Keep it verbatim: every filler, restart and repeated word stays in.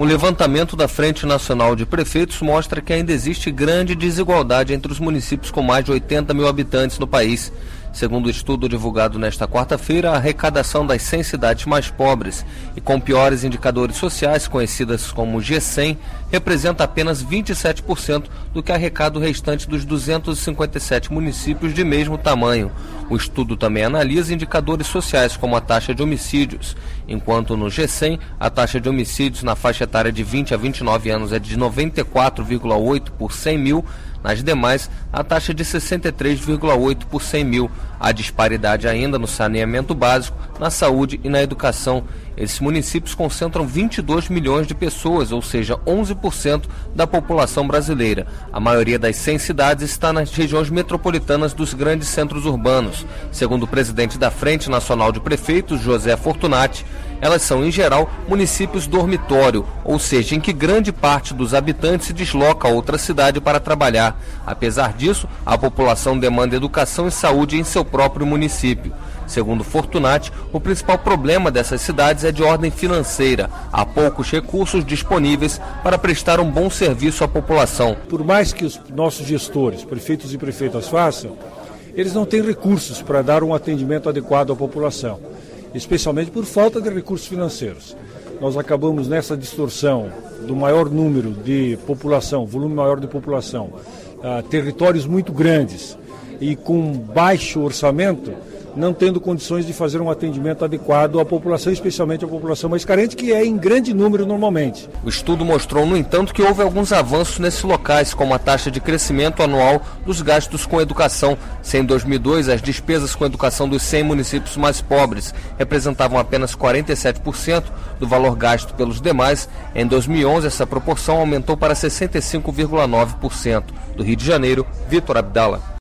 Um levantamento da Frente Nacional de Prefeitos mostra que ainda existe grande desigualdade entre os municípios com mais de oitenta mil habitantes no país. Segundo o estudo divulgado nesta quarta-feira, a arrecadação das cem cidades mais pobres e com piores indicadores sociais, conhecidas como G cem, representa apenas vinte e sete por cento do que arrecada o restante dos duzentos e cinquenta e sete municípios de mesmo tamanho. O estudo também analisa indicadores sociais como a taxa de homicídios, enquanto no G cem a taxa de homicídios na faixa etária de vinte a vinte e nove anos é de noventa e quatro vírgula oito por cem mil, nas demais a taxa de sessenta e três vírgula oito por cem mil. Há disparidade ainda no saneamento básico, na saúde e na educação. Esses municípios concentram vinte e dois milhões de pessoas, ou seja, onze por cento da população brasileira. A maioria das cem cidades está nas regiões metropolitanas dos grandes centros urbanos. Segundo o presidente da Frente Nacional de Prefeitos, José Fortunati, elas são, em geral, municípios dormitório, ou seja, em que grande parte dos habitantes se desloca a outra cidade para trabalhar. Apesar disso, a população demanda educação e saúde em seu próprio município. Segundo Fortunati, o principal problema dessas cidades é de ordem financeira. Há poucos recursos disponíveis para prestar um bom serviço à população. Por mais que os nossos gestores, prefeitos e prefeitas façam, eles não têm recursos para dar um atendimento adequado à população, especialmente por falta de recursos financeiros. Nós acabamos nessa distorção do maior número de população, volume maior de população, uh, territórios muito grandes e com baixo orçamento, não tendo condições de fazer um atendimento adequado à população, especialmente à população mais carente, que é em grande número normalmente. O estudo mostrou, no entanto, que houve alguns avanços nesses locais, como a taxa de crescimento anual dos gastos com educação. Se em dois mil e dois as despesas com educação dos cem municípios mais pobres representavam apenas quarenta e sete por cento do valor gasto pelos demais, em dois mil e onze essa proporção aumentou para sessenta e cinco vírgula nove por cento. Do Rio de Janeiro, Vitor Abdala.